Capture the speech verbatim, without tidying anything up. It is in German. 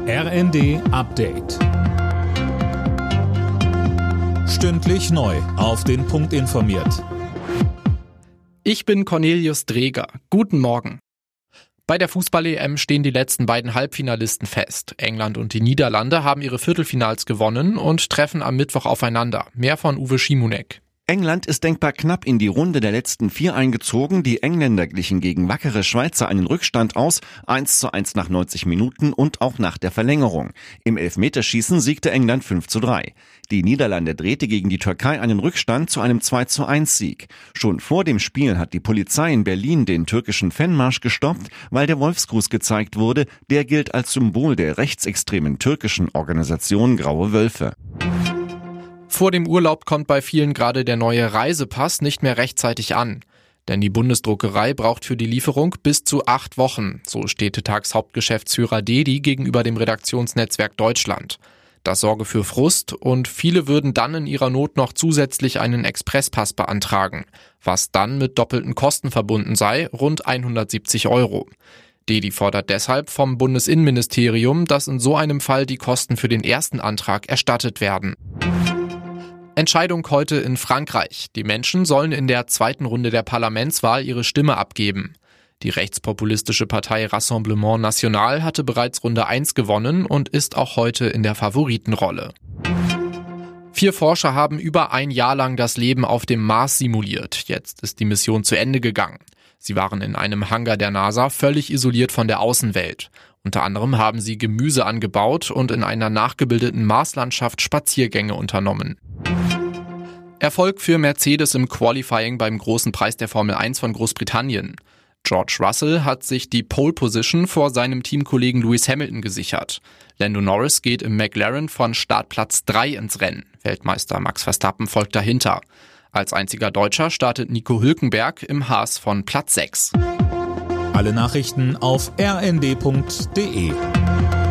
R N D Update. Stündlich neu auf den Punkt informiert. Ich bin Cornelius Dreger. Guten Morgen. Bei der Fußball-E M stehen die letzten beiden Halbfinalisten fest. England und die Niederlande haben ihre Viertelfinals gewonnen und treffen am Mittwoch aufeinander. Mehr von Uwe Schimonek. England ist denkbar knapp in die Runde der letzten vier eingezogen. Die Engländer glichen gegen wackere Schweizer einen Rückstand aus, eins zu eins nach neunzig Minuten und auch nach der Verlängerung. Im Elfmeterschießen siegte England fünf zu drei. Die Niederlande drehte gegen die Türkei einen Rückstand zu einem zwei zu eins Sieg. Schon vor dem Spiel hat die Polizei in Berlin den türkischen Fanmarsch gestoppt, weil der Wolfsgruß gezeigt wurde. Der gilt als Symbol der rechtsextremen türkischen Organisation Graue Wölfe. Vor dem Urlaub kommt bei vielen gerade der neue Reisepass nicht mehr rechtzeitig an. Denn die Bundesdruckerei braucht für die Lieferung bis zu acht Wochen, so Städtetags Hauptgeschäftsführer Dedi gegenüber dem Redaktionsnetzwerk Deutschland. Das sorge für Frust und viele würden dann in ihrer Not noch zusätzlich einen Expresspass beantragen, was dann mit doppelten Kosten verbunden sei, rund hundertsiebzig Euro. Dedi fordert deshalb vom Bundesinnenministerium, dass in so einem Fall die Kosten für den ersten Antrag erstattet werden. Entscheidung heute in Frankreich. Die Menschen sollen in der zweiten Runde der Parlamentswahl ihre Stimme abgeben. Die rechtspopulistische Partei Rassemblement National hatte bereits Runde eins gewonnen und ist auch heute in der Favoritenrolle. Vier Forscher haben über ein Jahr lang das Leben auf dem Mars simuliert. Jetzt ist die Mission zu Ende gegangen. Sie waren in einem Hangar der NASA völlig isoliert von der Außenwelt. Unter anderem haben sie Gemüse angebaut und in einer nachgebildeten Marslandschaft Spaziergänge unternommen. Erfolg für Mercedes im Qualifying beim großen Preis der Formel eins von Großbritannien. George Russell hat sich die Pole Position vor seinem Teamkollegen Lewis Hamilton gesichert. Lando Norris geht im McLaren von Startplatz drei ins Rennen. Weltmeister Max Verstappen folgt dahinter. Als einziger Deutscher startet Nico Hülkenberg im Haas von Platz sechs. Alle Nachrichten auf r n d punkt d e.